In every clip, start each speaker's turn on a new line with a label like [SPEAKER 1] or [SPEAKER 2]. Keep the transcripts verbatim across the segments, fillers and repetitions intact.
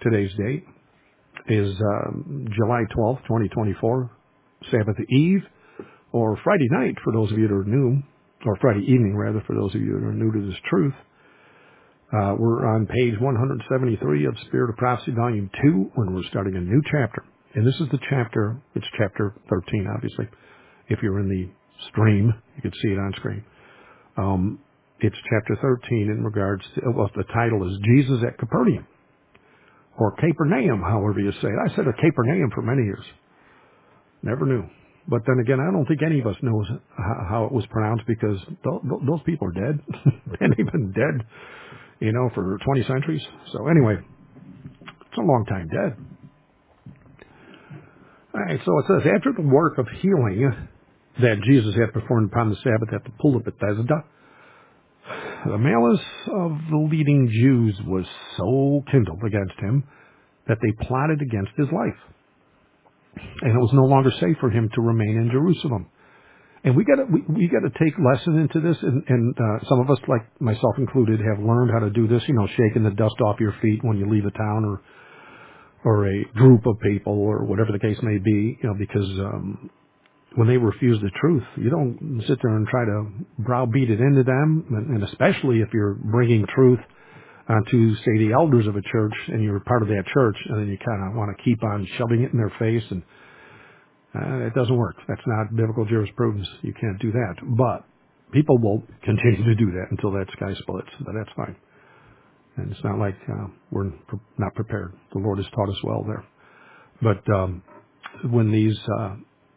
[SPEAKER 1] today's date is um, July twelfth, twenty twenty-four, Sabbath Eve, or Friday night for those of you that are new, or Friday evening rather for those of you that are new to this truth. Uh, we're on page one hundred seventy-three of Spirit of Prophecy, Volume two, when we're starting a new chapter. And this is the chapter, it's chapter thirteen, obviously. If you're in the stream, you can see it on screen. Um, it's chapter thirteen in regards to, well, the title is Jesus at Capernaum, or Capernaum, however you say it. I said a Capernaum for many years. Never knew. But then again, I don't think any of us knows how it was pronounced because those people are dead. And they've been dead, you know, for twenty centuries. So anyway, it's a long time dead. All right, so it says, after the work of healing that Jesus had performed upon the Sabbath at the pool of Bethesda, the malice of the leading Jews was so kindled against him that they plotted against his life. And it was no longer safe for him to remain in Jerusalem. And we got to we, we got to take lesson into this. And, and uh, some of us, like myself included, have learned how to do this. You know, shaking the dust off your feet when you leave a town or or a group of people or whatever the case may be. You know, because um, when they refuse the truth, you don't sit there and try to browbeat it into them. And, and especially if you're bringing truth onto, say, the elders of a church, and you're part of that church, and then you kind of want to keep on shoving it in their face, and uh, it doesn't work. That's not biblical jurisprudence. You can't do that. But people will continue to do that until that sky splits, but that's fine. And it's not like uh, we're not prepared. The Lord has taught us well there. But um, when these, uh,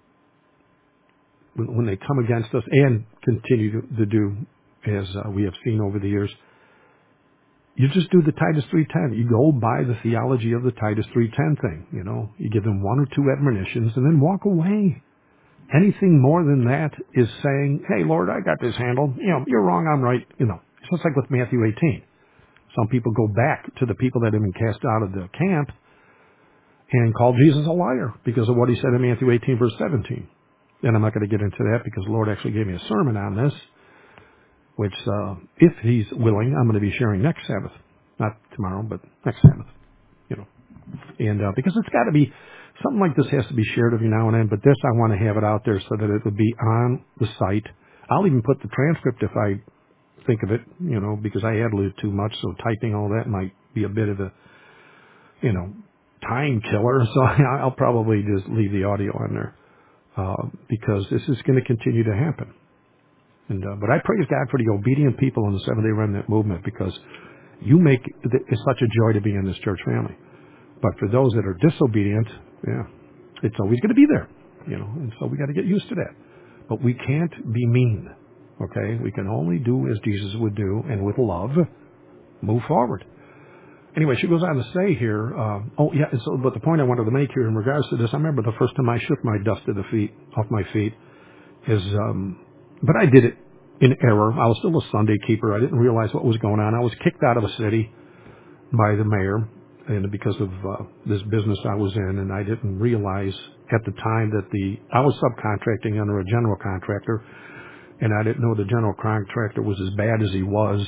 [SPEAKER 1] when, when they come against us and continue to, to do, as uh, we have seen over the years, you just do the Titus three ten. You go by the theology of the Titus three ten thing. You know, you give them one or two admonitions and then walk away. Anything more than that is saying, hey, Lord, I got this handled. You know, you're wrong, I'm right. You know, it's just like with Matthew eighteen. Some people go back to the people that have been cast out of the camp and call Jesus a liar because of what he said in Matthew eighteen, verse seventeen. And I'm not going to get into that because the Lord actually gave me a sermon on this, which, uh, if he's willing, I'm going to be sharing next Sabbath. Not tomorrow, but next Sabbath, you know. And uh, because it's got to be, something like this has to be shared every now and then, but this, I want to have it out there so that it would be on the site. I'll even put the transcript if I think of it, you know, because I ad lib too much, so typing all that might be a bit of a, you know, time killer. So I'll probably just leave the audio on there uh, because this is going to continue to happen. And, uh, but I praise God for the obedient people in the Seventh-day Remnant movement because you make, it's such a joy to be in this church family. But for those that are disobedient, yeah, it's always going to be there, you know, and so we got to get used to that. But we can't be mean, okay? We can only do as Jesus would do and with love move forward. Anyway, she goes on to say here, uh, oh, yeah, so, but the point I wanted to make here in regards to this, I remember the first time I shook my dust of the feet, off my feet, is, um, but I did it in error. I was still a Sunday keeper. I didn't realize what was going on. I was kicked out of a city by the mayor and because of uh, this business I was in, and I didn't realize at the time that the I was subcontracting under a general contractor, and I didn't know the general contractor was as bad as he was.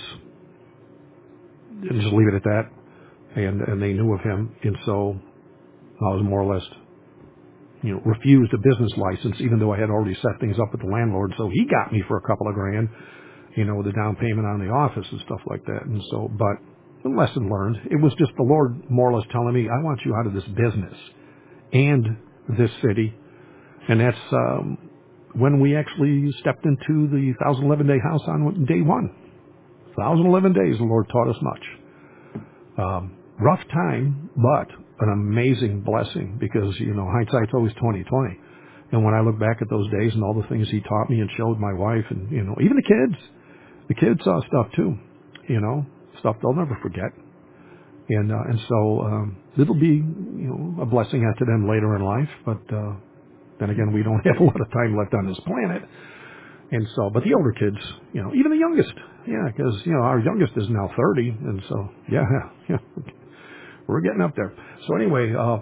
[SPEAKER 1] And just leave it at that. And and they knew of him, and so I was more or less, you know, refused a business license, even though I had already set things up with the landlord. So he got me for a couple of grand, you know, with the down payment on the office and stuff like that. And so, but the lesson learned, it was just the Lord more or less telling me, I want you out of this business and this city. And that's um, when we actually stepped into the one thousand eleven day house on day one. one thousand eleven days, the Lord taught us much. Um, rough time, but an amazing blessing because, you know, hindsight's always twenty twenty. And when I look back at those days and all the things he taught me and showed my wife and, you know, even the kids, the kids saw stuff too, you know, stuff they'll never forget. And, uh, and so, um, it'll be, you know, a blessing unto them later in life. But, uh, then again, we don't have a lot of time left on this planet. And so, but the older kids, you know, even the youngest, yeah, because, you know, our youngest is now thirty. And so, yeah, yeah, we're getting up there. So anyway, uh,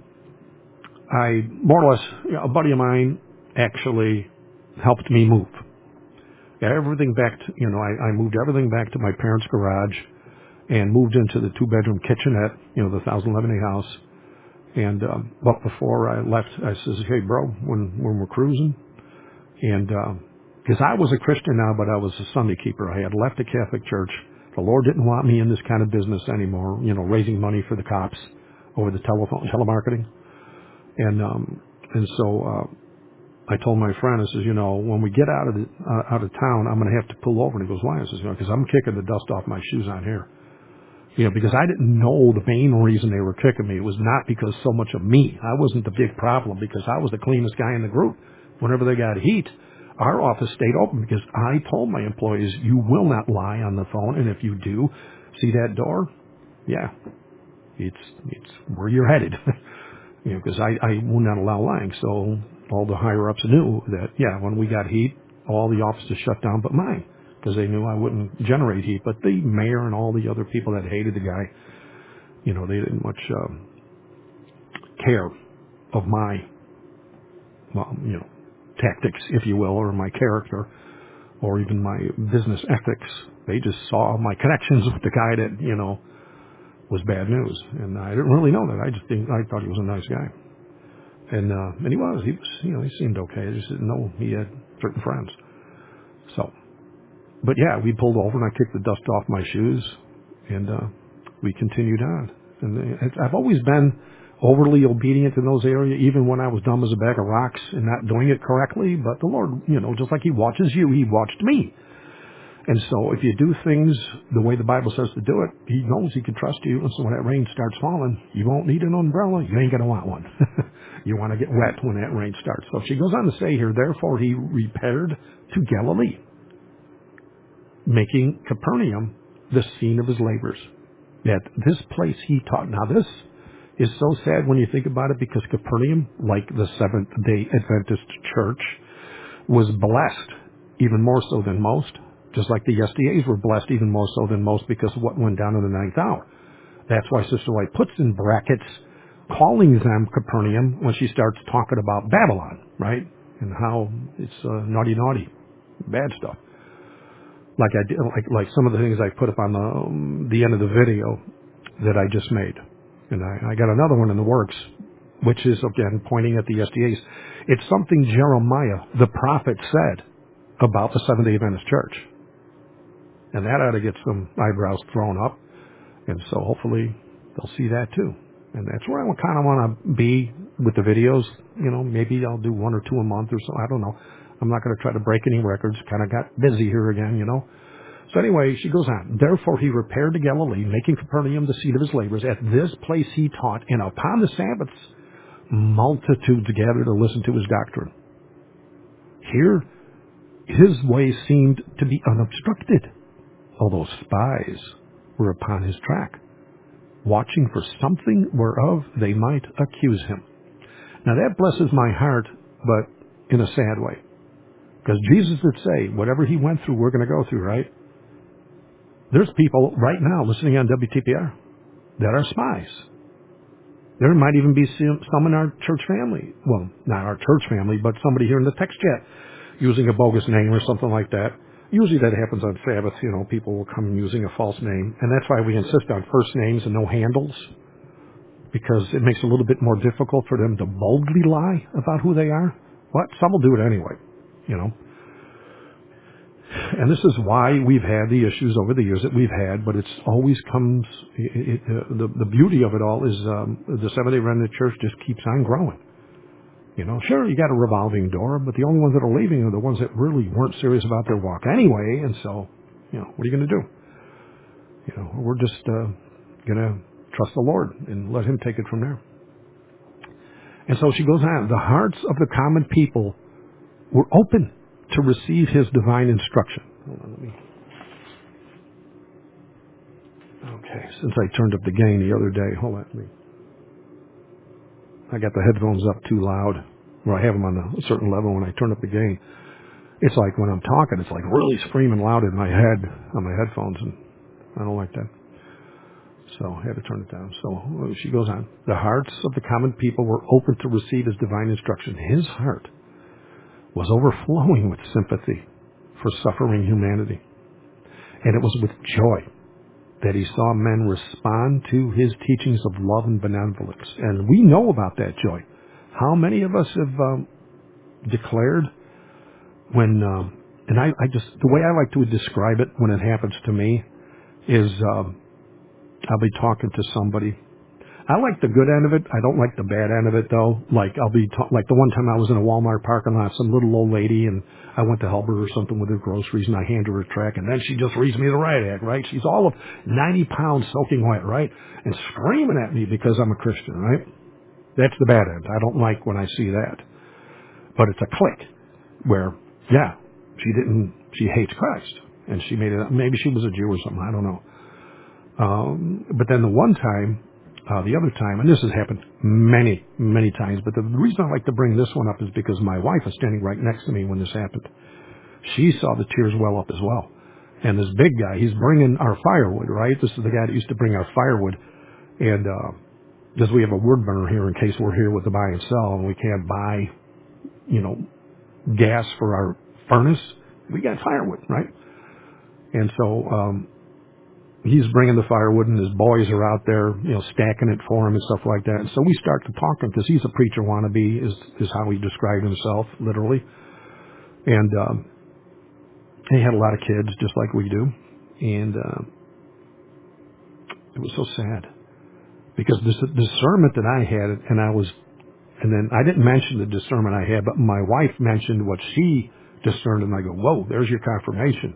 [SPEAKER 1] I more or less, you know, a buddy of mine actually helped me move. Got everything back to, you know, I, I moved everything back to my parents' garage. and moved into the two-bedroom kitchenette, you know, the one thousand eleven A house. And um, but before I left, I says, "Hey, bro, when when we're cruising," and because I was a Christian now, but I was a Sunday keeper. I had left the Catholic Church. The Lord didn't want me in this kind of business anymore. You know, raising money for the cops over the telephone telemarketing, and um, and so uh, I told my friend, I says, you know, when we get out of the uh, out of town, I'm going to have to pull over. And he goes, why? I says, you know, because I'm kicking the dust off my shoes on here. You know, because I didn't know the main reason they were kicking me. It was not because so much of me. I wasn't the big problem because I was the cleanest guy in the group. Whenever they got heat, our office stayed open because I told my employees, you will not lie on the phone. And if you do, see that door? Yeah, it's it's where you're headed. You know, because I, I will not allow lying. So all the higher ups knew that, yeah, when we got heat, all the offices shut down but mine because they knew I wouldn't generate heat. But the mayor and all the other people that hated the guy, you know, they didn't much um, care of my, well, you know, tactics, if you will, or my character or even my business ethics. They just saw my connections with the guy that, you know, was bad news. And I didn't really know that. I just think, I thought he was a nice guy. And, uh, and he was, he was, you know, he seemed okay. I just didn't know he had certain friends. So, but yeah, we pulled over and I kicked the dust off my shoes and, uh, we continued on. And it's, I've always been overly obedient in those areas, even when I was dumb as a bag of rocks and not doing it correctly. But the Lord, you know, just like he watches you, he watched me. And so if you do things the way the Bible says to do it, he knows he can trust you. And so when that rain starts falling, you won't need an umbrella. You ain't going to want one. You want to get wet when that rain starts. So she goes on to say here, therefore he repaired to Galilee, making Capernaum the scene of his labors. At this place he taught. Now this is so sad when you think about it because Capernaum, like the Seventh-day Adventist Church, was blessed even more so than most. Just like the S D As were blessed even more so than most because of what went down in the ninth hour. That's why Sister White puts in brackets calling them Capernaum when she starts talking about Babylon, right? And how it's uh, naughty, naughty, bad stuff. Like I did, like like some of the things I put up on the um, the end of the video that I just made, and I, I got another one in the works, which is again pointing at the S D As. It's something Jeremiah the prophet said about the Seventh-day Adventist Church. And that ought to get some eyebrows thrown up. And so hopefully they'll see that too. And that's where I kind of want to be with the videos. You know, maybe I'll do one or two a month or so. I don't know. I'm not going to try to break any records. Kind of got busy here again, you know. So anyway, she goes on. Therefore he repaired to Galilee, making Capernaum the seat of his labors. At this place he taught, and upon the Sabbaths multitudes gathered to listen to his doctrine. Here his way seemed to be unobstructed, although spies were upon his track, watching for something whereof they might accuse him. Now that blesses my heart, but in a sad way. Because Jesus did say, whatever he went through, we're going to go through, right? There's people right now listening on W T P R that are spies. There might even be some in our church family. Well, not our church family, but somebody here in the text chat using a bogus name or something like that. Usually that happens on Sabbath. You know, people will come using a false name. And that's why we insist on first names and no handles, because it makes it a little bit more difficult for them to boldly lie about who they are. But some will do it anyway, you know. And this is why we've had the issues over the years that we've had, but it's always comes, it, it, uh, the, the beauty of it all is um, the Seventh-day Adventist Church just keeps on growing. You know, sure, you got a revolving door, but the only ones that are leaving are the ones that really weren't serious about their walk anyway, and so, you know, what are you going to do? You know, we're just uh, going to trust the Lord and let him take it from there. And so she goes on, the hearts of the common people were open to receive his divine instruction. Hold on, let me... Okay, since I turned up the gain the other day, hold on, let me... I got the headphones up too loud, or I have them on a certain level when I turn up the gain. It's like when I'm talking, it's like really screaming loud in my head on my headphones, and I don't like that. So I had to turn it down. So she goes on. The hearts of the common people were open to receive his divine instruction. His heart was overflowing with sympathy for suffering humanity. And it was with joy that he saw men respond to his teachings of love and benevolence. And we know about that joy. How many of us have um, declared when, um, and I, I just, the way I like to describe it when it happens to me is um, I'll be talking to somebody. I like the good end of it. I don't like the bad end of it, though. Like, I'll be, ta- like the one time I was in a Walmart parking lot, some little old lady, and I went to help her or something with her groceries, and I hand her a track, and then she just reads me the riot act, right? She's all of ninety pounds soaking wet, right? And screaming at me because I'm a Christian, right? That's the bad end. I don't like when I see that. But it's a click where, yeah, she didn't, she hates Christ. And she made it, maybe she was a Jew or something, I don't know. Um, but then the one time, uh, the other time, and this has happened many, many times, but the reason I like to bring this one up is because my wife is standing right next to me when this happened. She saw the tears well up as well. And this big guy, he's bringing our firewood, right? This is the guy that used to bring our firewood. And, uh, because we have a wood burner here in case we're here with the buy and sell and we can't buy, you know, gas for our furnace, we got firewood, right? And so, um, he's bringing the firewood and his boys are out there, you know, stacking it for him and stuff like that. And so we start to talk to him because he's a preacher wannabe is, is how he described himself, literally. And, um, he had a lot of kids just like we do. And, uh, it was so sad because this discernment that I had, and I was, and then I didn't mention the discernment I had, but my wife mentioned what she discerned and I go, whoa, there's your confirmation.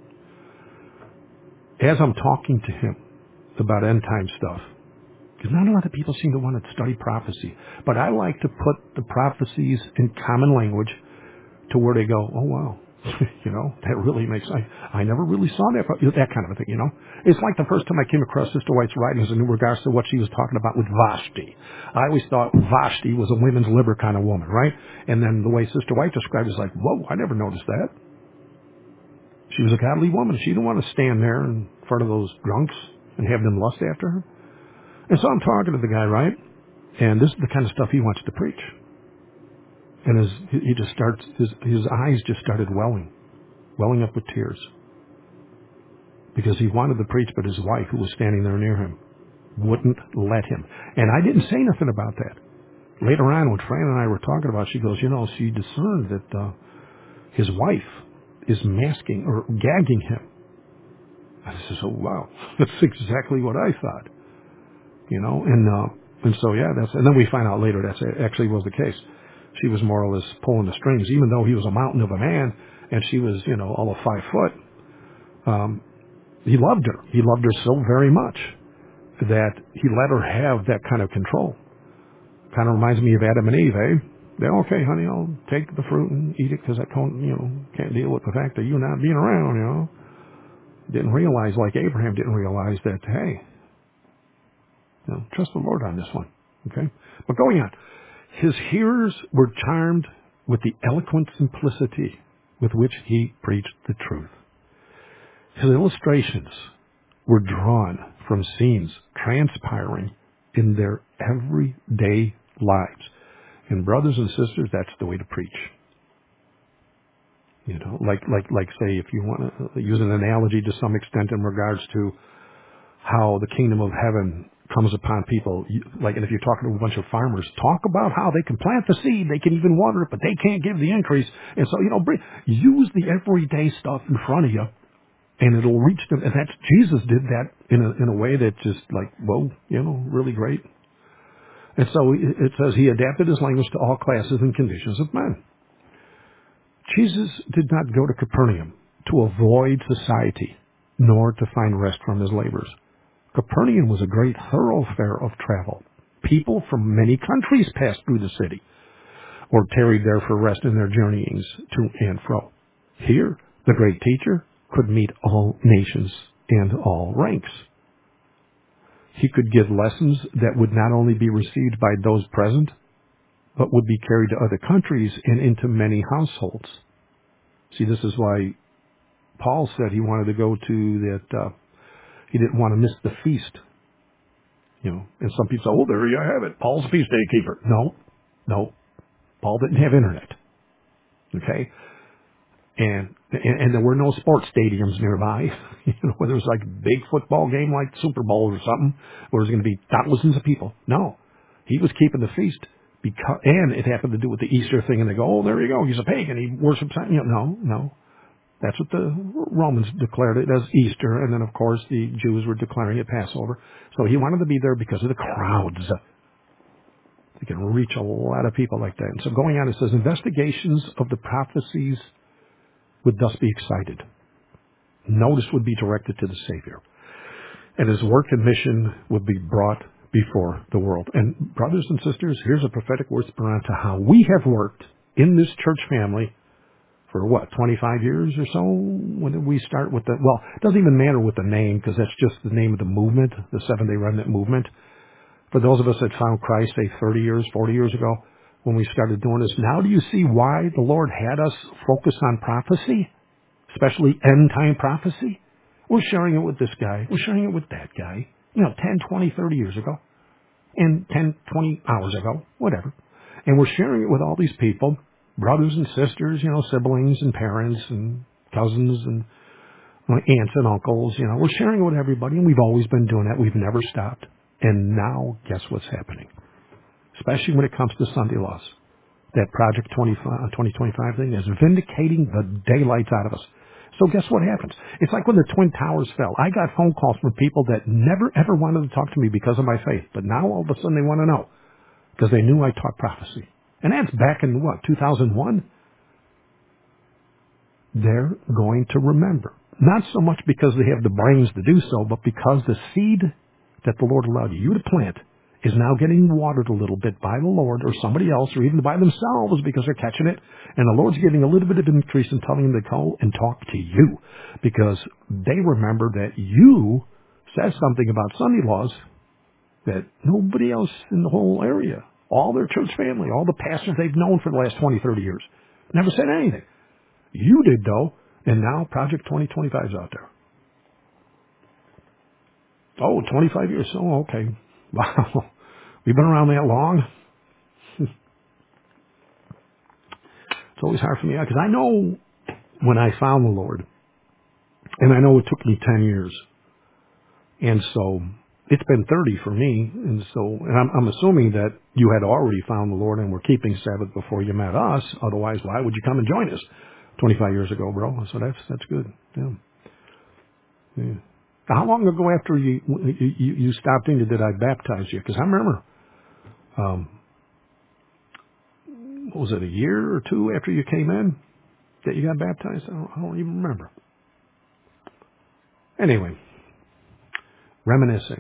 [SPEAKER 1] As I'm talking to him about end time stuff, because not a lot of people seem to want to study prophecy. But I like to put the prophecies in common language to where they go, oh, wow, you know, that really makes, I, I never really saw that, that kind of a thing, you know. It's like the first time I came across Sister White's writings in regards to what she was talking about with Vashti. I always thought Vashti was a women's liber kind of woman, right? And then the way Sister White described it is like, whoa, I never noticed that. She was a godly woman. She didn't want to stand there in front of those drunks and have them lust after her. And so I'm talking to the guy, right? And this is the kind of stuff he wants to preach. And his, he just starts, his, his eyes just started welling, welling up with tears. Because he wanted to preach, but his wife, who was standing there near him, wouldn't let him. And I didn't say nothing about that. Later on, when Fran and I were talking about it, she goes, you know, she discerned that uh, his wife is masking or gagging him. I said, oh, wow, that's exactly what I thought. You know, and uh, and so yeah, that's and then we find out later that actually was the case. She was more or less pulling the strings, even though he was a mountain of a man, and she was, you know, all of five foot. Um, he loved her. He loved her so very much that he let her have that kind of control. Kind of reminds me of Adam and Eve, eh? They're okay, honey. I'll take the fruit and eat it because I can't, you know, can't deal with the fact that you not being around. You know, didn't realize like Abraham didn't realize that. Hey, you know, trust the Lord on this one. Okay, but going on. His hearers were charmed with the eloquent simplicity with which he preached the truth. His illustrations were drawn from scenes transpiring in their everyday lives. And brothers and sisters, that's the way to preach. You know, like, like, like say, if you want to use an analogy to some extent in regards to how the kingdom of heaven comes upon people. Like, and if you're talking to a bunch of farmers, talk about how they can plant the seed, they can even water it, but they can't give the increase. And so, you know, bring, use the everyday stuff in front of you, and it'll reach them. And that's Jesus did that in a in a way that just like, whoa, you know, really great. And so it says he adapted his language to all classes and conditions of men. Jesus did not go to Capernaum to avoid society, nor to find rest from his labors. Capernaum was a great thoroughfare of travel. People from many countries passed through the city or tarried there for rest in their journeyings to and fro. Here, the great teacher could meet all nations and all ranks. He could give lessons that would not only be received by those present, but would be carried to other countries and into many households. See, this is why Paul said he wanted to go to that, uh, he didn't want to miss the feast. You know, and some people say, oh, there you have it. Paul's a feast day keeper. No, no. Paul didn't have internet. Okay? And And, and there were no sports stadiums nearby. You know, whether it was like a big football game like Super Bowl or something, where there's going to be thousands of people. No, he was keeping the feast because, and it happened to do with the Easter thing. And they go, oh, there you go, he's a pagan, he worships. You know, no, no, that's what the Romans declared it as Easter, and then of course the Jews were declaring it Passover. So he wanted to be there because of the crowds. They can reach a lot of people like that. And so going on, it says investigations of the prophecies would thus be excited. Notice would be directed to the Savior. And his work and mission would be brought before the world. And brothers and sisters, here's a prophetic word to how we have worked in this church family for what, twenty-five years or so? When did we start with the, well, it doesn't even matter with the name because that's just the name of the movement, the Seventh-day Remnant movement. For those of us that found Christ, say, thirty years, forty years ago, when we started doing this, now do you see why the Lord had us focus on prophecy? Especially end-time prophecy. We're sharing it with this guy. We're sharing it with that guy. You know, ten, twenty, thirty years ago. And ten, twenty hours ago. Whatever. And we're sharing it with all these people. Brothers and sisters, you know, siblings and parents and cousins and aunts and uncles. You know, we're sharing it with everybody. And we've always been doing that. We've never stopped. And now, guess what's happening? Especially when it comes to Sunday laws. That Project twenty twenty-five thing is vindicating the daylights out of us. So guess what happens? It's like when the Twin Towers fell. I got phone calls from people that never ever wanted to talk to me because of my faith. But now all of a sudden they want to know because they knew I taught prophecy. And that's back in what, two thousand one? They're going to remember. Not so much because they have the brains to do so, but because the seed that the Lord allowed you to plant is now getting watered a little bit by the Lord or somebody else or even by themselves because they're catching it. And the Lord's giving a little bit of increase and telling them to go and talk to you because they remember that you said something about Sunday laws that nobody else in the whole area, all their church family, all the pastors they've known for the last twenty, thirty years, never said anything. You did though, and now Project twenty twenty-five is out there. Oh, twenty-five years. Oh, okay. Wow. We've been around that long. It's always hard for me because I know when I found the Lord, and I know it took me ten years, and so it's been thirty for me, and so and I'm, I'm assuming that you had already found the Lord and were keeping Sabbath before you met us. Otherwise, why would you come and join us twenty-five years ago, bro? So that's that's good. Yeah. Yeah. How long ago after you you, you stopped in did I baptize you? Because I remember. Um, what was it, a year or two after you came in that you got baptized? I don't, I don't even remember. Anyway, reminiscing.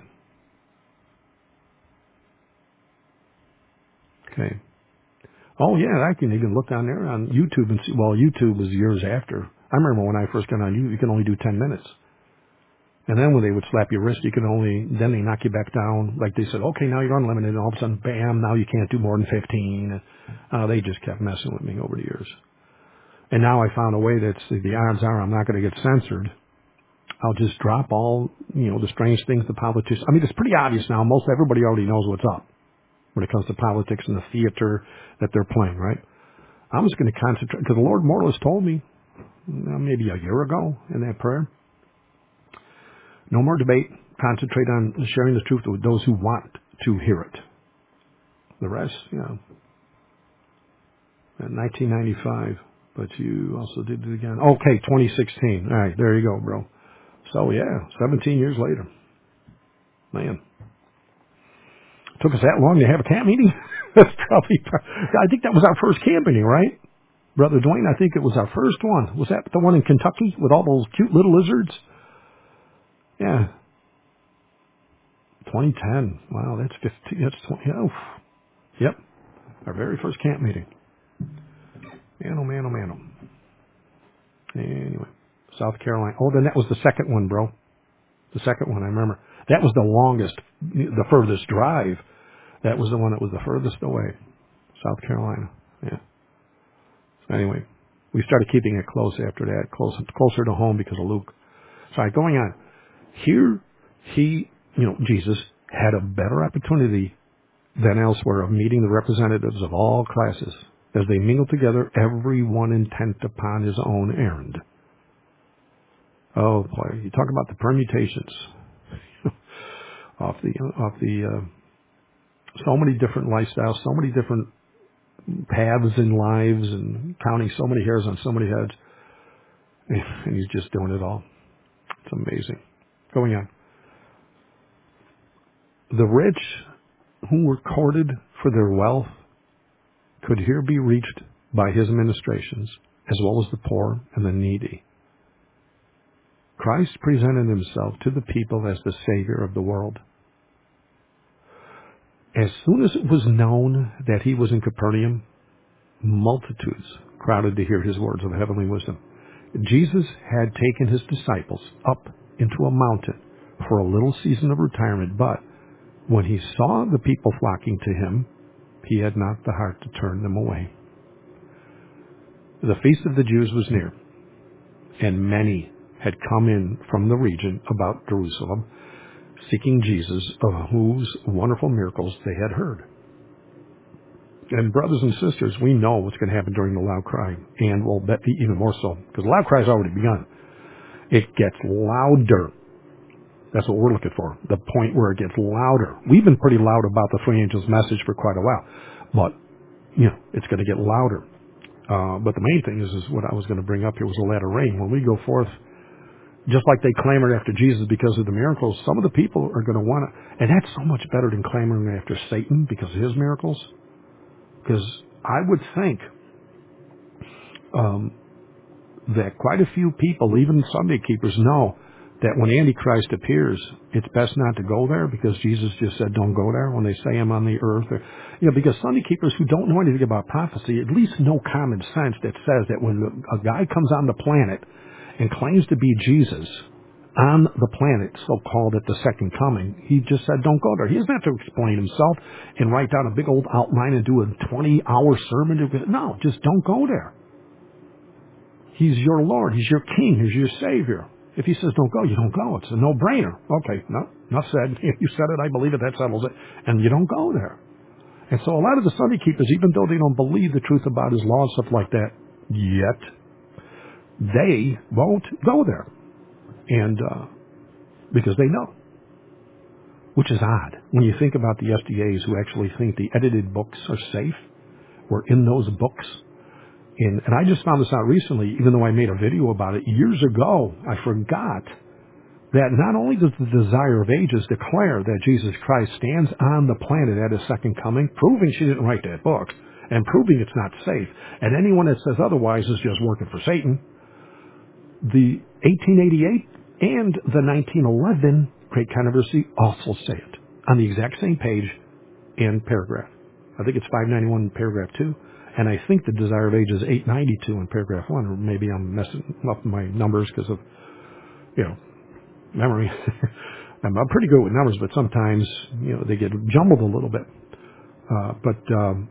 [SPEAKER 1] Okay. Oh, yeah, I can even look down there on YouTube and see. Well, YouTube was years after. I remember when I first got on YouTube, you could only do ten minutes. And then when they would slap your wrist, you could only, then they knock you back down. Like they said, okay, now you're unlimited. And all of a sudden, bam, now you can't do more than fifteen. Uh, they just kept messing with me over the years. And now I found a way that the odds are I'm not going to get censored. I'll just drop all, you know, the strange things the politicians. I mean, it's pretty obvious now. Most everybody already knows what's up when it comes to politics and the theater that they're playing, right? I'm just going to concentrate, because the Lord more or less told me, uh, maybe a year ago in that prayer, no more debate. Concentrate on sharing the truth with those who want to hear it. The rest, you know, in nineteen ninety-five, but you also did it again. Okay, twenty sixteen. All right, there you go, bro. So, yeah, seventeen years later. Man. It took us that long to have a camp meeting? That's probably, I think that was our first camp meeting, right? Brother Dwayne, I think it was our first one. Was that the one in Kentucky with all those cute little lizards? Yeah. twenty ten. Wow, that's fifteen. That's twenty. Oh, yep. Our very first camp meeting. Man, oh, man, oh, man, oh. Anyway, South Carolina. Oh, then that was the second one, bro. The second one, I remember. That was the longest, the furthest drive. That was the one that was the furthest away. South Carolina. Yeah. So anyway, we started keeping it close after that, close, closer to home because of Luke. Sorry, going on. Here, he, you know, Jesus had a better opportunity than elsewhere of meeting the representatives of all classes as they mingled together, every one intent upon his own errand. Oh, boy, you talk about the permutations off the off the uh, so many different lifestyles, so many different paths in lives, and counting so many hairs on so many heads, and he's just doing it all. It's amazing. Going on, the rich who were courted for their wealth could here be reached by his ministrations, as well as the poor and the needy. Christ presented himself to the people as the Savior of the world. As soon as it was known that he was in Capernaum, multitudes crowded to hear his words of heavenly wisdom. Jesus had taken his disciples up into a mountain for a little season of retirement, but when he saw the people flocking to him, he had not the heart to turn them away. The feast of the Jews was near, and many had come in from the region about Jerusalem, seeking Jesus, of whose wonderful miracles they had heard. And brothers and sisters, we know what's going to happen during the loud cry, and we'll bet even more so, because the loud cry has already begun. It gets louder. That's what we're looking for, the point where it gets louder. We've been pretty loud about the three angels' message for quite a while, but, you know, it's going to get louder. Uh, but the main thing is, is what I was going to bring up here was the latter rain. When we go forth, just like they clamored after Jesus because of the miracles, some of the people are going to want to, and that's so much better than clamoring after Satan because of his miracles. Because I would think um, that quite a few people, even Sunday keepers, know that when Antichrist appears, it's best not to go there because Jesus just said don't go there when they say I'm on the earth. Or, you know, because Sunday keepers who don't know anything about prophecy at least know common sense that says that when a guy comes on the planet and claims to be Jesus on the planet, so-called at the second coming, he just said don't go there. He doesn't have to explain himself and write down a big old outline and do a twenty-hour sermon. No, just don't go there. He's your Lord. He's your King. He's your Savior. If he says don't go, you don't go. It's a no-brainer. Okay, no, not said. You said it. I believe it. That settles it. And you don't go there. And so a lot of the Sunday keepers, even though they don't believe the truth about his law and stuff like that yet, they won't go there. And uh, because they know, which is odd. When you think about the S D As who actually think the edited books are safe, or in those books. And, and I just found this out recently, even though I made a video about it years ago. I forgot that not only does the Desire of Ages declare that Jesus Christ stands on the planet at his second coming, proving she didn't write that book, and proving it's not safe, and anyone that says otherwise is just working for Satan, the eighteen eighty-eight and the nineteen eleven Great Controversy also say it on the exact same page and paragraph. I think it's five ninety-one paragraph two. And I think the Desire of Ages is eight ninety-two in paragraph one, or maybe I'm messing up my numbers because of, you know, memory. I'm, I'm pretty good with numbers, but sometimes, you know, they get jumbled a little bit. Uh, but um,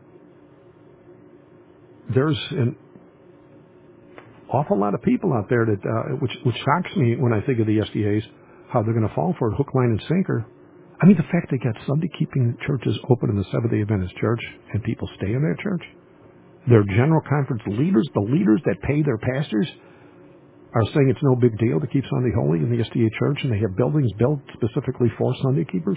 [SPEAKER 1] there's an awful lot of people out there that, uh, which, which shocks me when I think of the S D As, how they're going to fall for it, hook, line, and sinker. I mean, the fact they got Sunday keeping churches open in the Seventh-day Adventist Church and people stay in that church. Their general conference leaders, the leaders that pay their pastors, are saying it's no big deal to keep Sunday holy in the S D A church, and they have buildings built specifically for Sunday keepers.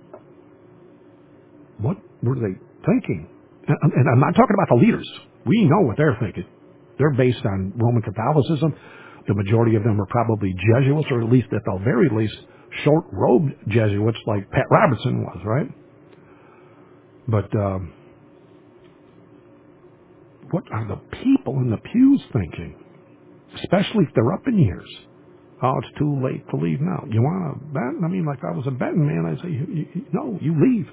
[SPEAKER 1] What were they thinking? And, and I'm not talking about the leaders. We know what they're thinking. They're based on Roman Catholicism. The majority of them are probably Jesuits, or at least at the very least, short-robed Jesuits like Pat Robertson was, right? But um, what are the people in the pews thinking? Especially if they're up in years. Oh, it's too late to leave now. You want to bet? I mean, like I was a betting man, I'd say, you, you, no, you leave.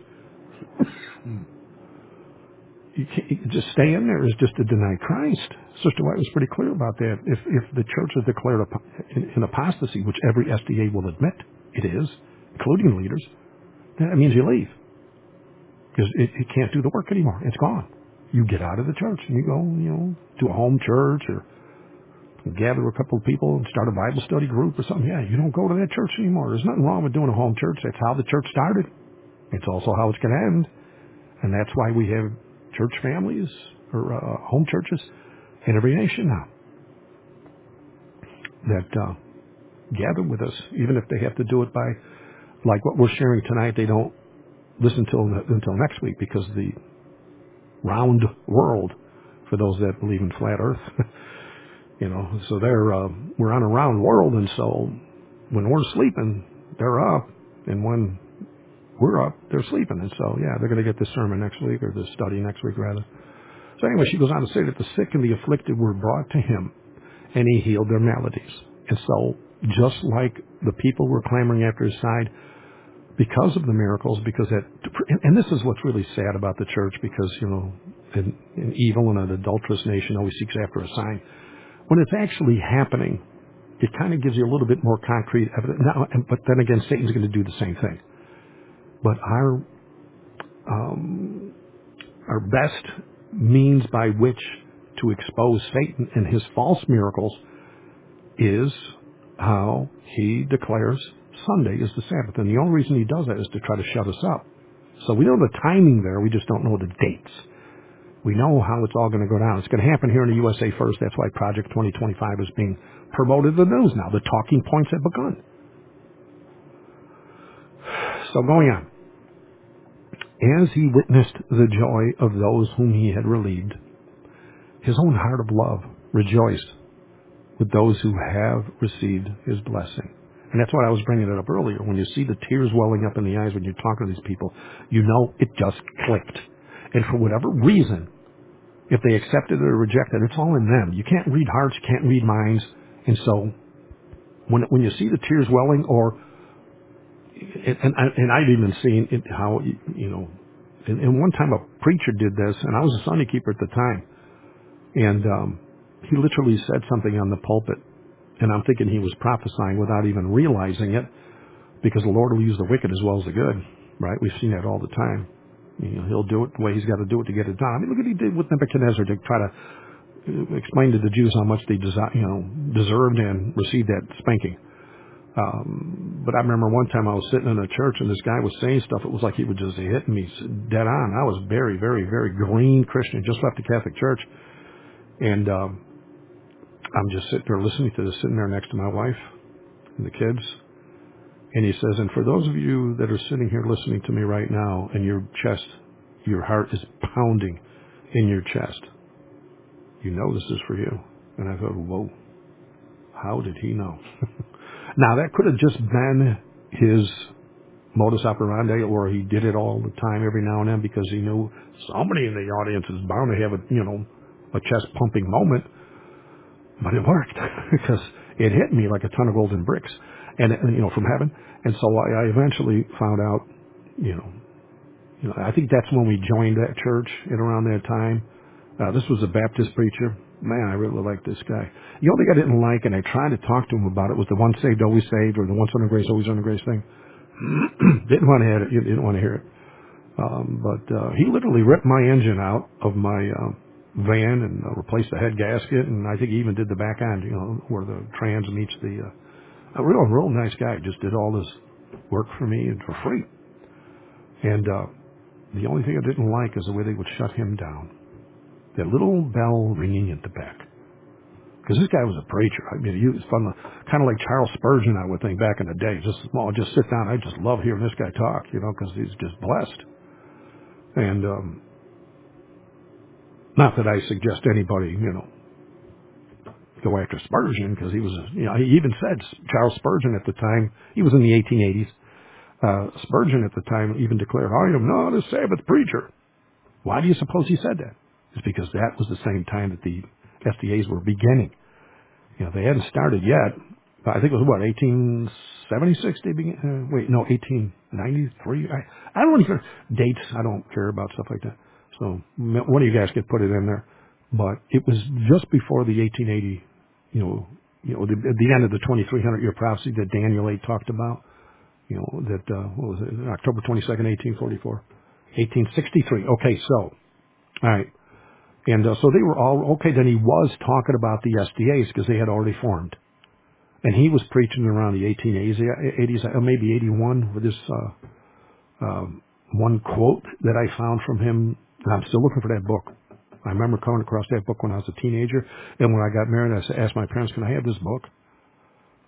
[SPEAKER 1] You can't, you just stay in there is just to deny Christ. Sister White was pretty clear about that. If if the church is declared in, in apostasy, which every S D A will admit it is, including leaders, then that means you leave. Because it, it can't do the work anymore. It's gone. You get out of the church and you go, you know, to a home church or gather a couple of people and start a Bible study group or something. Yeah, you don't go to that church anymore. There's nothing wrong with doing a home church. That's how the church started. It's also how it's going to end. And that's why we have church families or uh, home churches in every nation now. That uh, gather with us, even if they have to do it by, like what we're sharing tonight, they don't listen till until next week because the round world, for those that believe in flat Earth, you know, so they're uh, we're on a round world, and so when we're sleeping, they're up, and when we're up, they're sleeping, and so yeah, they're going to get this sermon next week or this study next week rather. So anyway, she goes on to say that the sick and the afflicted were brought to him, and he healed their maladies. And so, just like the people were clamoring after his side because of the miracles, because that, and this is what's really sad about the church, because, you know, an, an evil and an adulterous nation always seeks after a sign. When it's actually happening, it kind of gives you a little bit more concrete evidence. Now, but then again, Satan's going to do the same thing. But our um, our best means by which to expose Satan and his false miracles is how he declares Sunday is the Sabbath. And the only reason he does that is to try to shut us up. So we know the timing there. We just don't know the dates. We know how it's all going to go down. It's going to happen here in the U S A first. That's why Project twenty twenty-five is being promoted in the news now. The talking points have begun. So going on. As he witnessed the joy of those whom he had relieved, his own heart of love rejoiced with those who have received his blessing. And that's why I was bringing it up earlier. When you see the tears welling up in the eyes when you're talking to these people, you know it just clicked. And for whatever reason, if they accepted it or rejected it, it's all in them. You can't read hearts, you can't read minds. And so when when you see the tears welling, or and and, I, and I'd even seen it, how, you know, and, and one time a preacher did this, and I was a Sunday keeper at the time, and um, he literally said something on the pulpit. And I'm thinking he was prophesying without even realizing it, because the Lord will use the wicked as well as the good, right? We've seen that all the time. You know, he'll do it the way he's got to do it to get it done. I mean, look what he did with Nebuchadnezzar to try to explain to the Jews how much they desi- you know, deserved and received that spanking. Um, but I remember one time I was sitting in a church and this guy was saying stuff. It was like he was just hitting me dead on. I was very, very, very green Christian, just left the Catholic Church. And um, I'm just sitting there listening to this, sitting there next to my wife and the kids. And he says, and for those of you that are sitting here listening to me right now, and your chest, your heart is pounding in your chest, you know this is for you. And I thought, whoa, how did he know? Now, that could have just been his modus operandi, or he did it all the time every now and then because he knew somebody in the audience is bound to have a, you know, a chest-pumping moment. But it worked because it hit me like a ton of golden bricks, and, and you know, from heaven. And so I, I eventually found out, you know, you know, I think that's when we joined that church at around that time. Uh, this was a Baptist preacher. Man, I really liked this guy. The only thing I didn't like, and I tried to talk to him about it, was the once saved, always saved, or the once under grace, always under grace thing. Didn't want to hear it. Didn't want to hear it. Um, but uh, he literally ripped my engine out of my uh, van and uh, replaced the head gasket, and I think he even did the back end, you know, where the trans meets the. Uh, a real, real nice guy. Just did all this work for me and for free. And uh, the only thing I didn't like is the way they would shut him down. That little bell ringing at the back. Because this guy was a preacher. I mean, he was fun, kind of like Charles Spurgeon, I would think, back in the day. Just small, just sit down. I just love hearing this guy talk, you know, because he's just blessed. And um, not that I suggest anybody, you know, go after Spurgeon, because he was, a, you know, he even said Charles Spurgeon at the time. He was in the eighteen eighties. Uh, Spurgeon at the time even declared, "I am not a Sabbath preacher." Why do you suppose he said that? It's because that was the same time that the S D As were beginning. You know, they hadn't started yet. I think it was, what, eighteen seventy-six they began? Uh, wait, no, eighteen ninety-three? I, I don't even, dates, I don't care about stuff like that. So one of you guys could put it in there. But it was just before the eighteen eighty, you know, you know, the, at the end of the twenty-three hundred year prophecy that Daniel eight talked about. You know, that, uh, what was it, October twenty-second, eighteen forty-four? eighteen sixty-three. Okay, so, all right. And uh, so they were all, okay, then he was talking about the S D As because they had already formed. And he was preaching around the eighteen eighties, uh, maybe eighty-one, with this uh, um, one quote that I found from him. I'm still looking for that book. I remember coming across that book when I was a teenager. And when I got married, I asked my parents, can I have this book?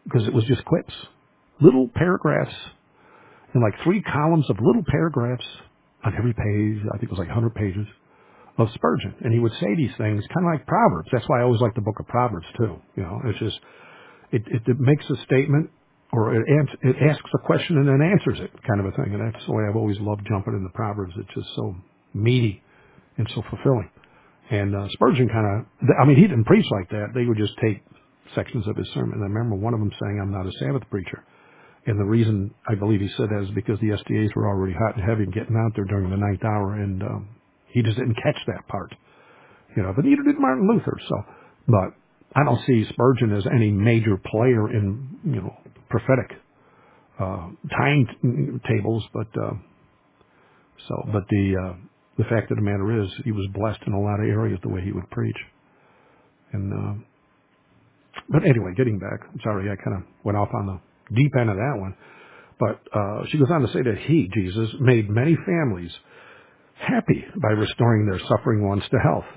[SPEAKER 1] because it was just clips, little paragraphs, and like three columns of little paragraphs on every page. I think it was like one hundred pages of Spurgeon. And he would say these things kind of like Proverbs. That's why I always like the book of Proverbs too. You know, it's just, it, it, it makes a statement or it, ans- it asks a question and then answers it kind of a thing. And that's the way I've always loved jumping into Proverbs. It's just so meaty and so fulfilling. And uh, Spurgeon kind of, I mean, he didn't preach like that. They would just take sections of his sermon. And I remember one of them saying, I'm not a Sabbath preacher. And the reason I believe he said that is because the S D As were already hot and heavy and getting out there during the ninth hour. And um, he just didn't catch that part. You know, but neither did Martin Luther. So, but I don't see Spurgeon as any major player in, you know, prophetic uh, time tables. But uh, so, but the uh, the fact of the matter is, he was blessed in a lot of areas the way he would preach. And uh, but anyway, getting back, I'm sorry, I kind of went off on the deep end of that one. But uh, she goes on to say that he, Jesus, made many families happy by restoring their suffering ones to health.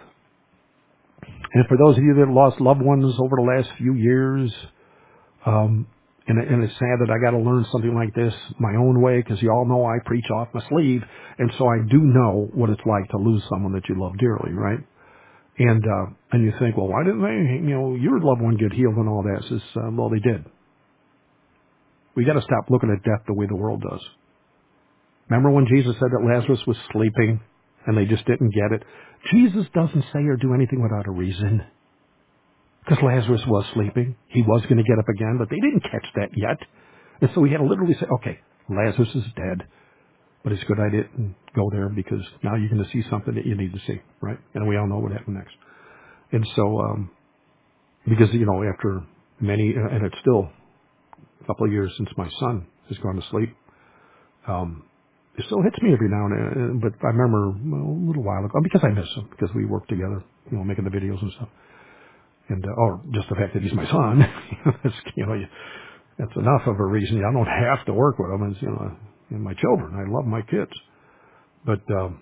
[SPEAKER 1] And for those of you that lost loved ones over the last few years, um, and, and it's sad that I got to learn something like this my own way, because you all know I preach off my sleeve, and so I do know what it's like to lose someone that you love dearly, right? And uh, and you think, well, why didn't they, you know, your loved one get healed and all that? Says, uh, well, they did. We got to stop looking at death the way the world does. Remember when Jesus said that Lazarus was sleeping, and they just didn't get it? Jesus doesn't say or do anything without a reason. Because Lazarus was sleeping. He was going to get up again, but they didn't catch that yet. And so he had to literally say, okay, Lazarus is dead, but it's good I didn't go there because now you're going to see something that you need to see, right? And we all know what happened next. And so, um, because, you know, after many, and it's still a couple of years since my son has gone to sleep, um, it still hits me every now and then. But I remember well, a little while ago, because I miss him, because we work together, you know, making the videos and stuff. And, uh, or just the fact that he's my son, it's, you know, you, that's enough of a reason. I don't have to work with them. It's, you know, and my children. I love my kids. But, um,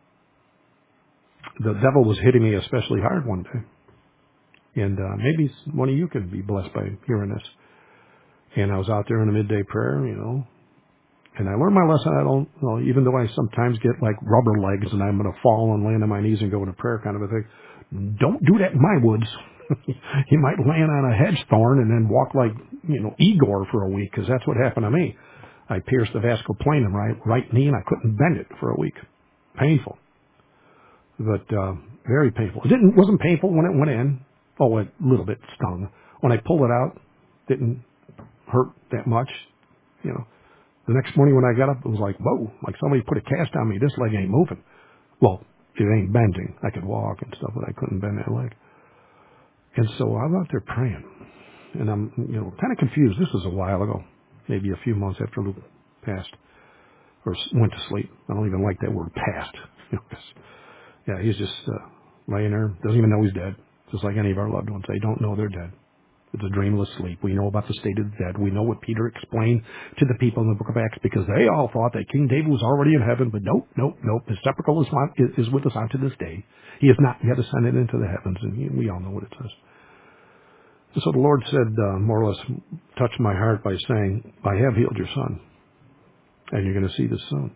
[SPEAKER 1] the devil was hitting me especially hard one day. And, uh, maybe one of you could be blessed by hearing this. And I was out there in the midday prayer, you know, and I learned my lesson. I don't, you know, even though I sometimes get like rubber legs and I'm going to fall and land on my knees and go into prayer kind of a thing. Don't do that in my woods. You might land on a hedge thorn and then walk like, you know, Igor for a week, because that's what happened to me. I pierced the vascular plane in my right knee and I couldn't bend it for a week. Painful. But, uh, very painful. It didn't, wasn't painful when it went in. Oh, a little bit stung. When I pulled it out, didn't hurt that much, you know. The next morning when I got up, it was like, whoa, like somebody put a cast on me. This leg ain't moving. Well, it ain't bending. I could walk and stuff, but I couldn't bend that leg. And so I was out there praying. And I'm, you know, kind of confused. This was a while ago, maybe a few months after Luke passed or went to sleep. I don't even like that word passed. You know, 'cause, yeah, he's just uh, laying there, doesn't even know he's dead, just like any of our loved ones. They don't know they're dead. It's a dreamless sleep. We know about the state of the dead. We know what Peter explained to the people in the book of Acts, because they all thought that King David was already in heaven, but nope, nope, nope. His sepulchre is, is with us on to this day. He has not yet ascended into the heavens, and we all know what it says. And so the Lord said, uh, more or less, touched my heart by saying, I have healed your son, and you're going to see this soon.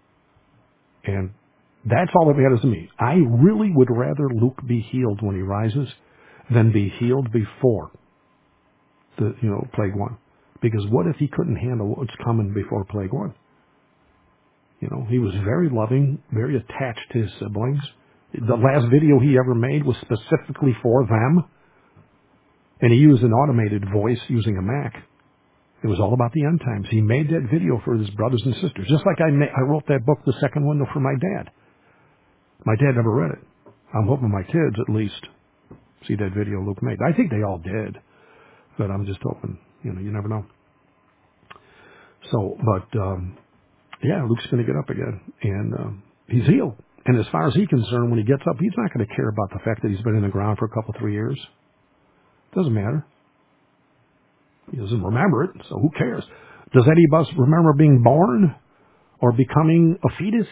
[SPEAKER 1] And that's all that matters to me. I really would rather Luke be healed when he rises than be healed before the, you know, plague one. Because what if he couldn't handle what's coming before plague one? You know, he was very loving, very attached to his siblings. The last video he ever made was specifically for them. And he used an automated voice using a Mac. It was all about the end times. He made that video for his brothers and sisters. Just like I, ma- I wrote that book, The Second Window, for my dad. My dad never read it. I'm hoping my kids at least see that video Luke made. I think they all did. But I'm just hoping, you know, you never know. So, but, um, yeah, Luke's going to get up again. And um, he's healed. And as far as he's concerned, when he gets up, he's not going to care about the fact that he's been in the ground for a couple, three years. Doesn't matter. He doesn't remember it, so who cares? Does any of us remember being born or becoming a fetus?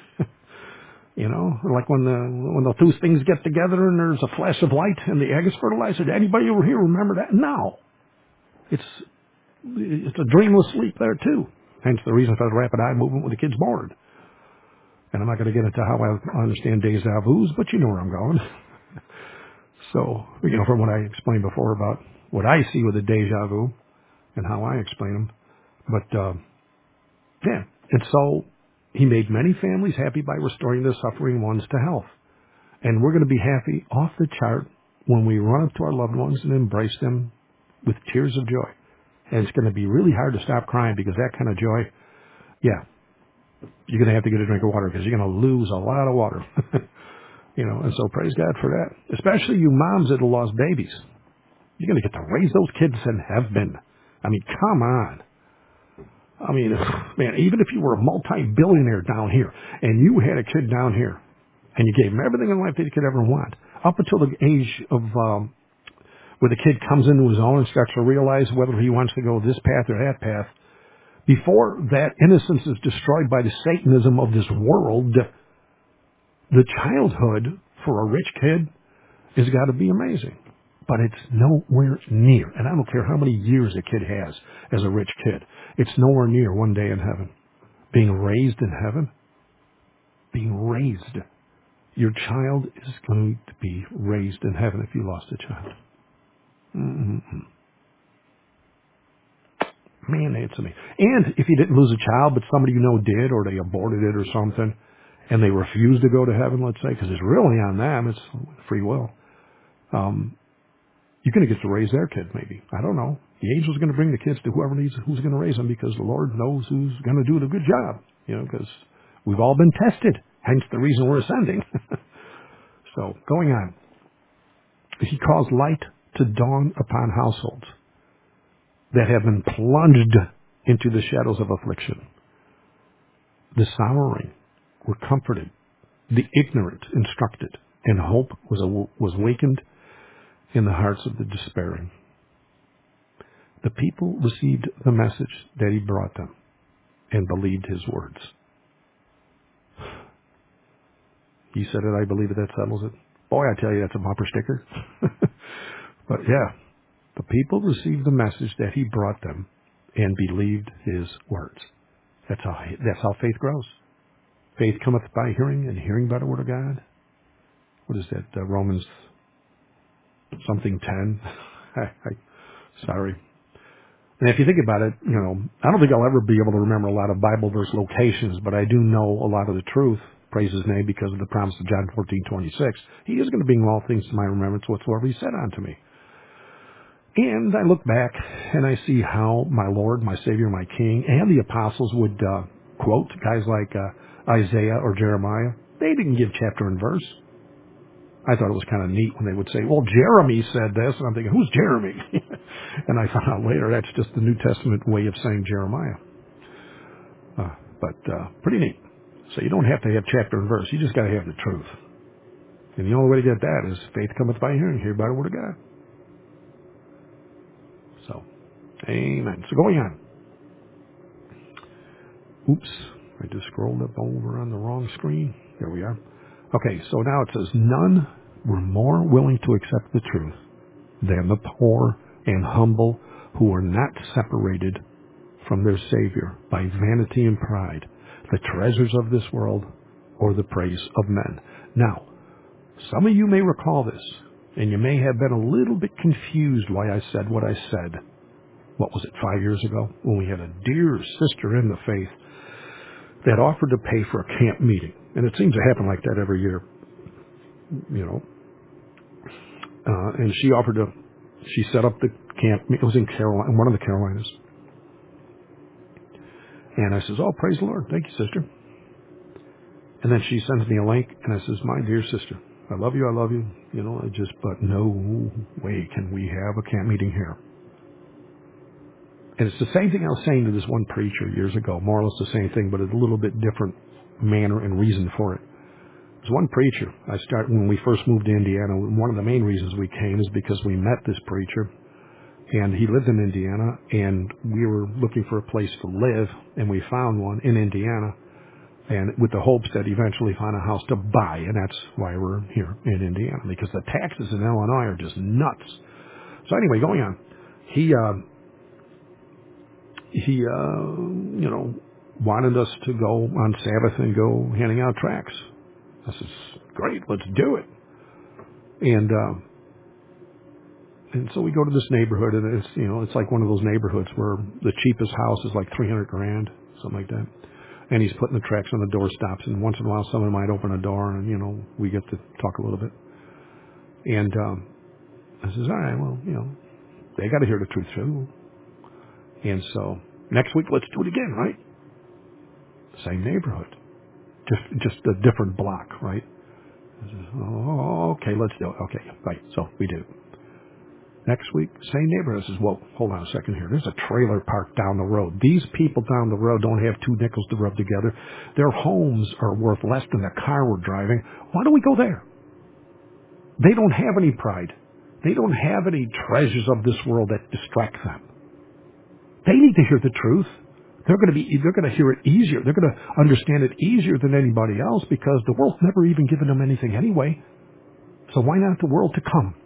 [SPEAKER 1] You know, like when the when the two things get together and there's a flash of light and the egg is fertilized. Did anybody over here remember that? No. It's it's a dreamless sleep there too. Hence the reason for the rapid eye movement when the kid's born. And I'm not going to get into how I understand deja vus, but you know where I'm going. So, you know, from what I explained before about what I see with a deja vu and how I explain them. But, uh, yeah. And so he made many families happy by restoring the suffering ones to health. And we're going to be happy off the chart when we run up to our loved ones and embrace them with tears of joy. And it's going to be really hard to stop crying because that kind of joy, yeah, you're going to have to get a drink of water because you're going to lose a lot of water. You know, and so praise God for that. Especially you moms that have lost babies. You're going to get to raise those kids in heaven. I mean, come on. I mean, man, even if you were a multi-billionaire down here and you had a kid down here and you gave him everything in life that he could ever want, up until the age of um, where the kid comes into his own and starts to realize whether he wants to go this path or that path, before that innocence is destroyed by the Satanism of this world, the childhood for a rich kid has got to be amazing. But it's nowhere near, and I don't care how many years a kid has as a rich kid, it's nowhere near one day in heaven. Being raised in heaven, being raised. Your child is going to be raised in heaven if you lost a child. Mm-hmm. Man, answer me. And if you didn't lose a child, but somebody you know did, or they aborted it or something, and they refuse to go to heaven, let's say, because it's really on them, it's free will. Um, you're going to get to raise their kid, maybe. I don't know. The angel's going to bring the kids to whoever needs, who's going to raise them, because the Lord knows who's going to do a good job. You know, because we've all been tested. Hence the reason we're ascending. So, going on. He caused light to dawn upon households that have been plunged into the shadows of affliction. The sorrowing were comforted, the ignorant instructed, and hope was was wakened in the hearts of the despairing. The people received the message that he brought them and believed his words. He said it, I believe it, that settles it. Boy, I tell you, that's a bumper sticker. But yeah, the people received the message that he brought them and believed his words. That's how that's how faith grows. Faith cometh by hearing, and hearing by the word of God. What is that? Uh, Romans something ten. I, I, sorry. And if you think about it, you know, I don't think I'll ever be able to remember a lot of Bible verse locations, but I do know a lot of the truth. Praise his name, because of the promise of John fourteen twenty-six. He is going to bring all things to my remembrance whatsoever he said unto me. And I look back and I see how my Lord, my Savior, my King, and the apostles would uh, quote guys like uh, Isaiah or Jeremiah. They didn't give chapter and verse. I thought it was kind of neat when they would say, well, Jeremy said this. And I'm thinking, who's Jeremy? And I found out later that's just the New Testament way of saying Jeremiah. Uh, but uh, pretty neat. So you don't have to have chapter and verse. You just got to have the truth. And the only way to get that is faith cometh by hearing, hear by the word of God. So, amen. So going on. Oops, I just scrolled up over on the wrong screen. There we are. Okay, so now it says, none were more willing to accept the truth than the poor and humble who were not separated from their Savior by vanity and pride, the treasures of this world, or the praise of men. Now, some of you may recall this, and you may have been a little bit confused why I said what I said. What was it, five years ago? When we had a dear sister in the faith that offered to pay for a camp meeting. And it seems to happen like that every year, you know. Uh, and she offered to, she set up the camp, it was in Carolina, in one of the Carolinas. And I says, oh, praise the Lord. Thank you, sister. And then she sends me a link, and I says, my dear sister, I love you, I love you. You know, I just, but no way can we have a camp meeting here. And it's the same thing I was saying to this one preacher years ago, more or less the same thing, but a little bit different manner and reason for it. There's one preacher. I start when we first moved to Indiana. One of the main reasons we came is because we met this preacher, and he lived in Indiana, and we were looking for a place to live, and we found one in Indiana, and with the hopes that eventually find a house to buy, and that's why we're here in Indiana, because the taxes in Illinois are just nuts. So anyway, going on, he. Uh, he, uh, you know, wanted us to go on Sabbath and go handing out tracts. I says, great, let's do it. And, uh, and so we go to this neighborhood, and it's, you know, it's like one of those neighborhoods where the cheapest house is like three hundred grand, something like that. And he's putting the tracts on the doorstops, and once in a while someone might open a door, and, you know, we get to talk a little bit. And, um, I says, all right, well, you know, they got to hear the truth too. And so next week, let's do it again, right? Same neighborhood, just just a different block, right? I says, oh, okay, let's do it. Okay, right. So we do. Next week, same neighborhood. I says, well, hold on a second here. There's a trailer park down the road. These people down the road don't have two nickels to rub together. Their homes are worth less than the car we're driving. Why don't we go there? They don't have any pride. They don't have any treasures of this world that distract them. They need to hear the truth. They're going to be, they're going to hear it easier. They're going to understand it easier than anybody else because the world's never even given them anything anyway. So why not the world to come?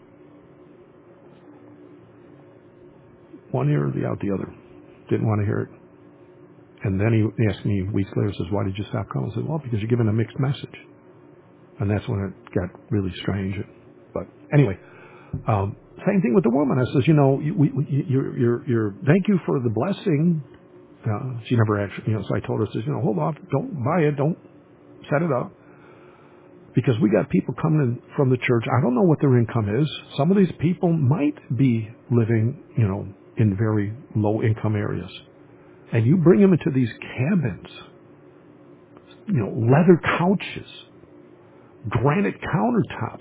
[SPEAKER 1] One ear or the out the other. Didn't want to hear it. And then he asked me weeks later, says, why did you stop calling? I said, well, because you're giving a mixed message. And that's when it got really strange. But anyway, um, same thing with the woman. I says, you know, you, we, we, you're, you're, you're, thank you for the blessing. Uh, she never actually, you know, so I told her, says, you know, hold off, don't buy it, don't set it up. Because we got people coming in from the church. I don't know what their income is. Some of these people might be living, you know, in very low income areas. And you bring them into these cabins, you know, leather couches, granite countertops,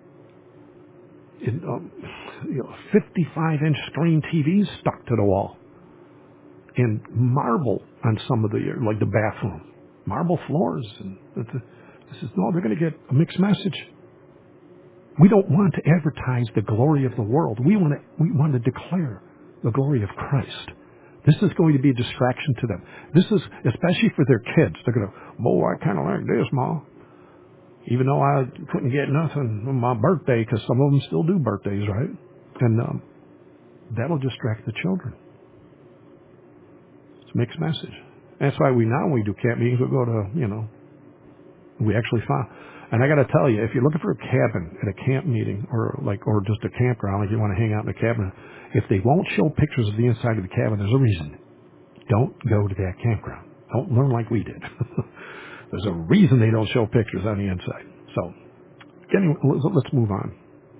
[SPEAKER 1] in, um, you know, fifty-five inch screen T Vs stuck to the wall, and marble on some of the, like the bathroom, marble floors. And this is, no, they're going to get a mixed message. We don't want to advertise the glory of the world. We want to, we want to declare the glory of Christ. This is going to be a distraction to them. This is, especially for their kids. They're going to, boy, I kind of like this, Ma. Even though I couldn't get nothing on my birthday, because some of them still do birthdays, right? And um, that'll distract the children. It's a mixed message. That's why we now, when we do camp meetings, we go to, you know, we actually found, and I got to tell you, if you're looking for a cabin at a camp meeting, or like, or just a campground, like you want to hang out in a cabin, if they won't show pictures of the inside of the cabin, there's a reason. Don't go to that campground. Don't learn like we did. There's a reason they don't show pictures on the inside. So, anyway, let's move on.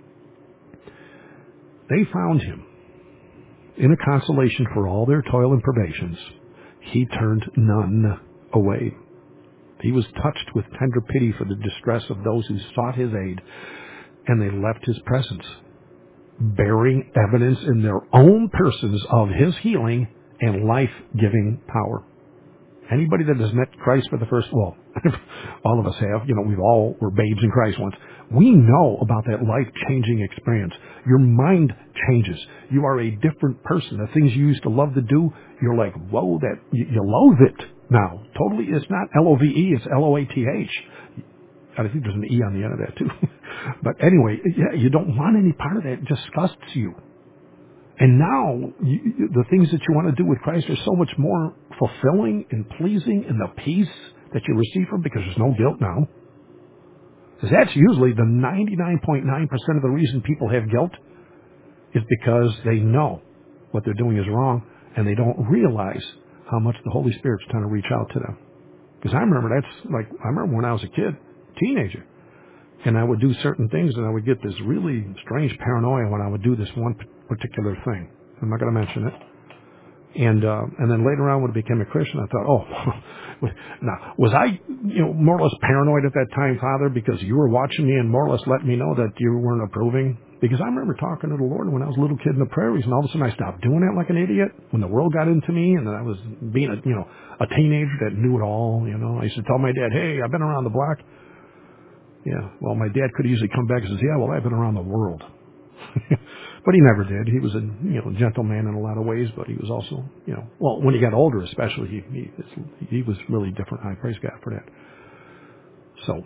[SPEAKER 1] They found him. In a consolation for all their toil and privations, he turned none away. He was touched with tender pity for the distress of those who sought his aid, and they left his presence, bearing evidence in their own persons of his healing and life-giving power. Anybody that has met Christ for the first, well, all of us have, you know, we've all were babes in Christ once. We know about that life-changing experience. Your mind changes. You are a different person. The things you used to love to do, you're like, whoa, that, you, you loathe it now. Totally, it's not L O V E, it's L O A T H. I think there's an E on the end of that too. But anyway, yeah, you don't want any part of that. It disgusts you. And now, you, the things that you want to do with Christ are so much more fulfilling and pleasing, and the peace that you receive from, because there's no guilt now. Because that's usually the ninety-nine point nine percent of the reason people have guilt is because they know what they're doing is wrong, and they don't realize how much the Holy Spirit's trying to reach out to them. Because I remember that's like, I remember when I was a kid, teenager, and I would do certain things, and I would get this really strange paranoia when I would do this one particular thing. I'm not going to mention it. And uh, and then later on when I became a Christian, I thought, oh, now, was I, you know, more or less paranoid at that time, Father, because you were watching me and more or less let me know that you weren't approving? Because I remember talking to the Lord when I was a little kid in the prairies, and all of a sudden I stopped doing that like an idiot when the world got into me, and then I was being a, you know, a teenager that knew it all, you know. I used to tell my dad, hey, I've been around the block. Yeah, well, my dad could easily come back and say, yeah, well, I've been around the world. But he never did. He was a, you know, gentleman in a lot of ways, but he was also, you know, well, when he got older especially, he he, he was really different. I praise God for that. So,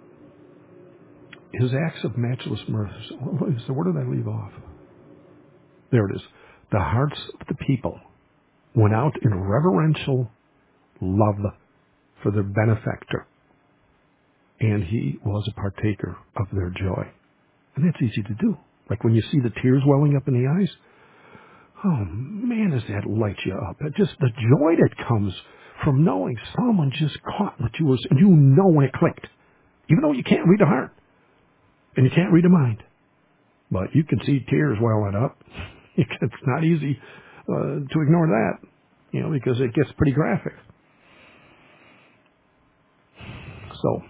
[SPEAKER 1] his acts of matchless mirth. So where did I leave off? There it is. The hearts of the people went out in reverential love for their benefactor, and he was a partaker of their joy. And that's easy to do. Like when you see the tears welling up in the eyes, oh man, does that light you up? It just the joy that comes from knowing someone just caught what you were, and you know when it clicked, even though you can't read the heart and you can't read the mind, but you can see tears welling up. It's not easy uh, to ignore that, you know, because it gets pretty graphic. So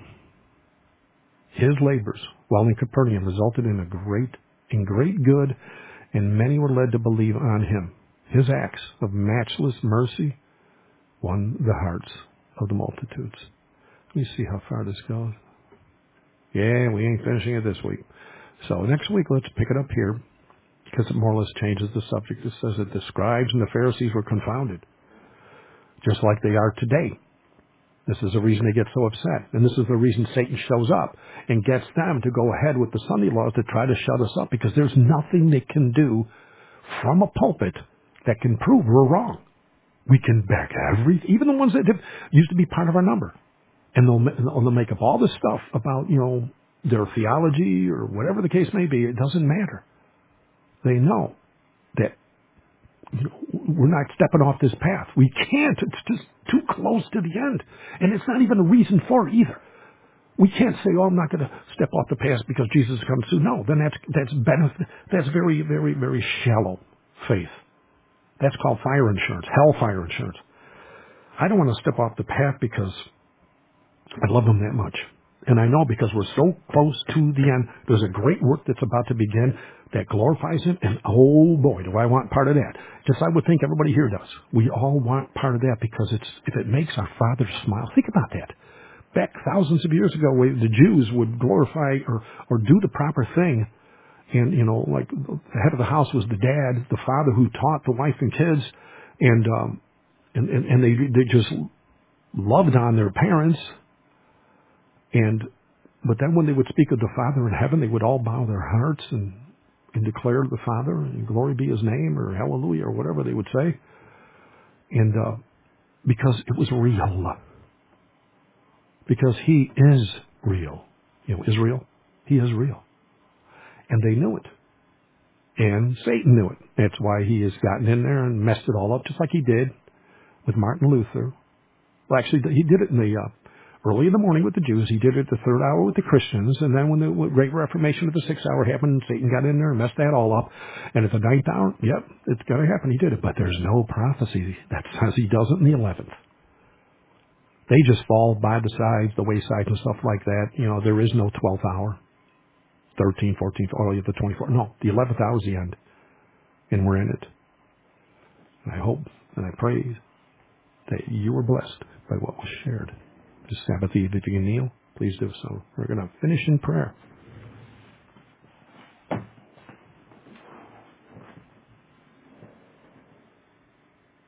[SPEAKER 1] his labors while in Capernaum resulted in a great, in great good, and many were led to believe on him. His acts of matchless mercy won the hearts of the multitudes. Let me see how far this goes. Yeah, we ain't finishing it this week. So next week, let's pick it up here, because it more or less changes the subject. It says that the scribes and the Pharisees were confounded, just like they are today. This is the reason they get so upset. And this is the reason Satan shows up and gets them to go ahead with the Sunday laws to try to shut us up, because there's nothing they can do from a pulpit that can prove we're wrong. We can back every, even the ones that have, used to be part of our number. And they'll, ma- they'll make up all this stuff about, you know, their theology or whatever the case may be. It doesn't matter. They know that, you know, we're not stepping off this path. We can't. It's just too close to the end. And it's not even a reason for it either. We can't say, oh, I'm not going to step off the path because Jesus comes soon. No, then that's, that's benefit. That's very, very, very shallow faith. That's called fire insurance, hellfire insurance. I don't want to step off the path because I love him that much. And I know because we're so close to the end, there's a great work that's about to begin that glorifies him. And oh boy, do I want part of that. Just I would think everybody here does. We all want part of that because it's if it makes our Father smile. Think about that. Back thousands of years ago, we, the Jews would glorify or, or do the proper thing. And, you know, like the head of the house was the dad, the father who taught the wife and kids. And, um, and, and, and they, they just loved on their parents. And, but then when they would speak of the Father in heaven, they would all bow their hearts and, and declare the Father and glory be his name or hallelujah or whatever they would say. And, uh, because it was real. Because he is real. You know, Israel, he is real. And they knew it. And Satan knew it. That's why he has gotten in there and messed it all up, just like he did with Martin Luther. Well, actually, he did it in the uh, early in the morning with the Jews. He did it the third hour with the Christians. And then when the Great Reformation of the sixth hour happened, Satan got in there and messed that all up. And at the ninth hour, yep, it's going to happen. He did it. But there's no prophecy that says he does it in the eleventh. They just fall by the sides, the waysides and stuff like that. You know, there is no twelfth hour, thirteenth, fourteenth, all the way to the twenty-fourth. No, the eleventh hour is the end. And we're in it. And I hope and I pray that you were blessed by what was shared. This Sabbath Eve, if you can kneel, please do so. We're going to finish in prayer.